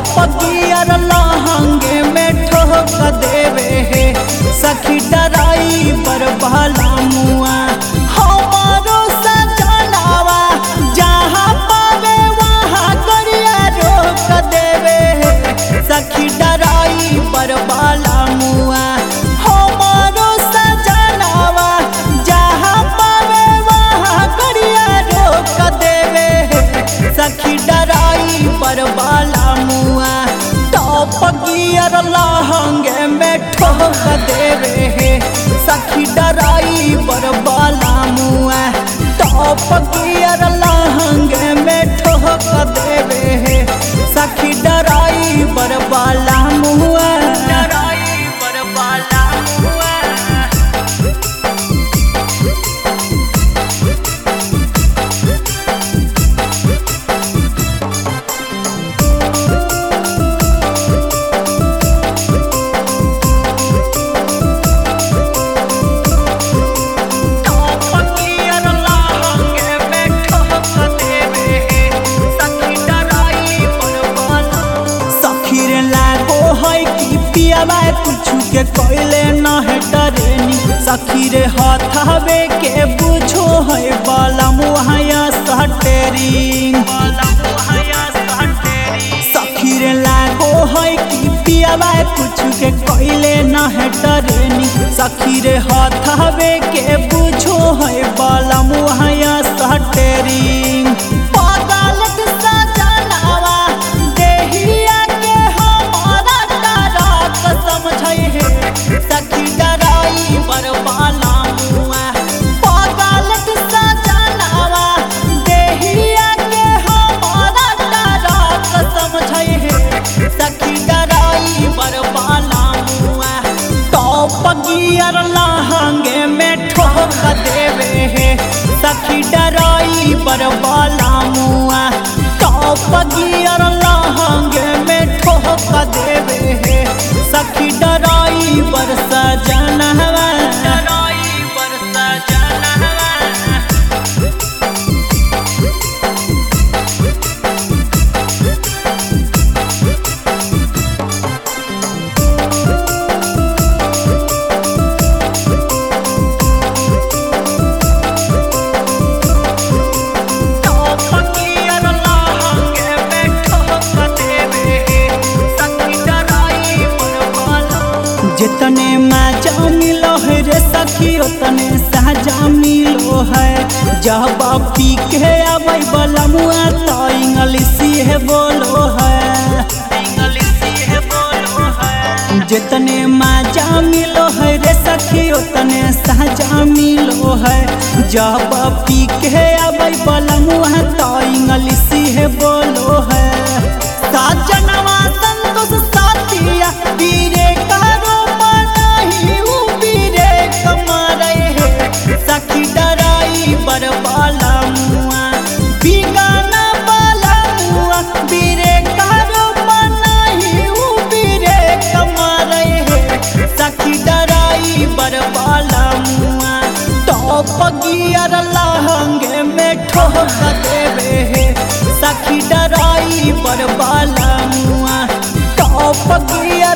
Top gear लहंगे में ठोक देवे हे सखी ड्राइवर वाला मुआ हमारो सजनावा जहाँ पावे वहाँ गरिया रोक देवे हे सखी ड्राइवर वाला मुआ हमारो सजनावा जहाँ पावे वहाँ गरिया रोक देवे हे सखी ड्राइवर वाला मुआ टॉप गियर लहंगे में ठोक देवे हे सखी ड्राइवर वाला मुआ टॉप गियर लहंगे में ठोक देवे हे सखी ड्राइवर वाला मुआ ड्राइवर वाला मुआ। कुछ के कोयले न है डरेनी सखी रे हथावे के बुझो है बाला मुहाया सटेरी सखी रे लागो है कि पियावा कुछ के कोयले न है डरेनी सखी रे हथावे के बुझो है बाला मुहाया सटेरी सखी ड्राइवर वाला मुआ पागलत सजनावा देहिया के हमारा डराक समझे हे सखी ड्राइवर वाला मुआ टॉप गियर लहंगे में ठोक देवे हे सखी ड्राइवर वाला मुआ टॉप गियर लहंगे में ठोक देवे हे सखी ड्राइवर सजनवा ड्राइवर सजनवा। जितने मजा मिलो है रे सखी उतने सहजा मिलो है जब पी के आवे वाला मुआ तो इंग्लिशी है बोलो है जितने मजा मिलो है रे सखी उतने सहजा मिलो है जब पी के आवे वाला मुआ तो इंग्लिशी है बोलो है साजनवा संतोष साथिया वीरे सखी ड्राइवर वाला मुआ बिगाना वाला मुआ बीरे कारो मनाही बीरे कमा रहे हे सखी ड्राइवर वाला मुआ टॉप गियर लहंगे में ठोक देवे हे सखी ड्राइवर वाला मुआ टॉप गियर